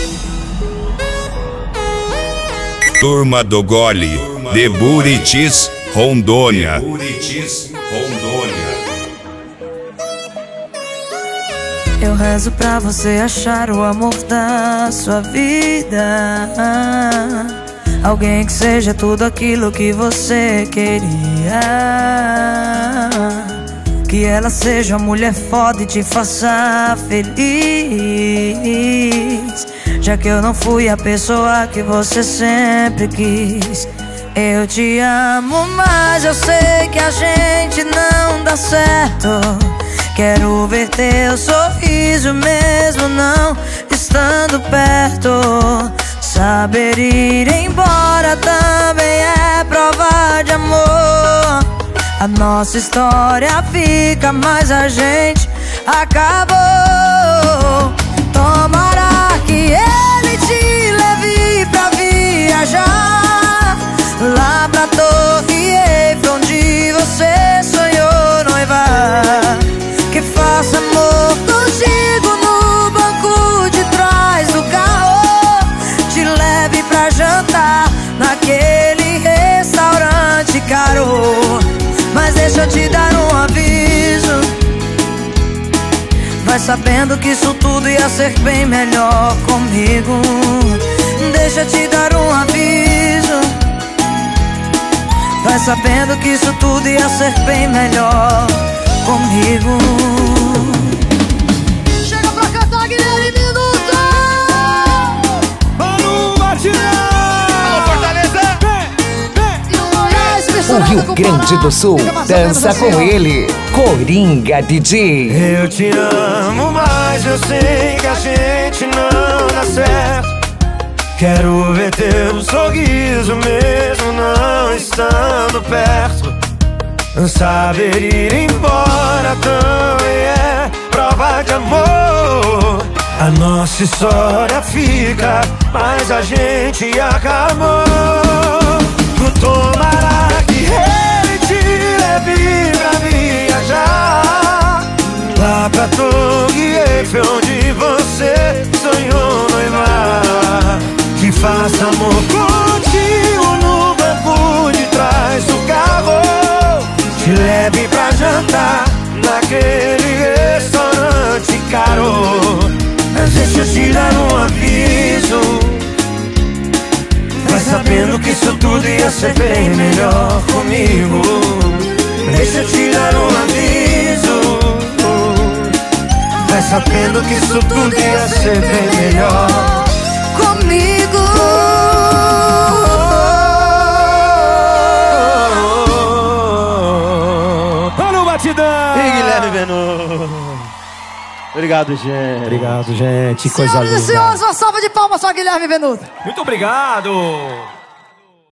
Turma do Gole, de Buritis, Rondônia. Eu rezo pra você achar o amor da sua vida, alguém que seja tudo aquilo que você queria, que ela seja uma mulher foda e te faça feliz, já que eu não fui a pessoa que você sempre quis. Eu te amo, mas eu sei que a gente não dá certo. Quero ver teu sorriso mesmo não estando perto. Saber ir embora também é prova de amor. A nossa história fica, mas a gente acabou. Tomara que ele te leve pra viajar lá pra Torre Eiffel, onde você sonhou noivar. Que faça amor contigo no banco de trás do carro, te leve pra jantar naquele restaurante caro. Mas deixa eu te dar um aviso, vai sabendo que isso tudo ia ser bem melhor comigo. Deixa eu te dar um aviso, vai sabendo que isso tudo ia ser bem melhor comigo. Chega pra cantar, Guilherme Minuto! Alô, Batidão! Alô, Fortaleza! O Rio Grande do Sul dança com ele, Coringa DJ. Eu te amo, mas eu sei que a gente não dá certo. Quero ver teu sorriso mesmo não estando perto. Saber ir embora também é prova de amor. A nossa história fica, mas a gente acabou. Tomara que ele te leve pra viajar lá pra Torre Eiffel, onde você sonhou noivar. Que faça amor contigo no banco de trás do carro, te leve pra jantar naquele restaurante caro. Mas deixa eu te dar um aviso, vai sabendo que isso tudo ia ser bem melhor comigo. Deixa eu te dar um aviso, vai sabendo que isso tudo ia ser bem melhor comigo. Batidão! E Guilherme Venuto. Obrigado, gente. Obrigado, gente. Que coisa linda. Senhoras e senhores, uma salva de palmas para Guilherme Venuto. Muito obrigado.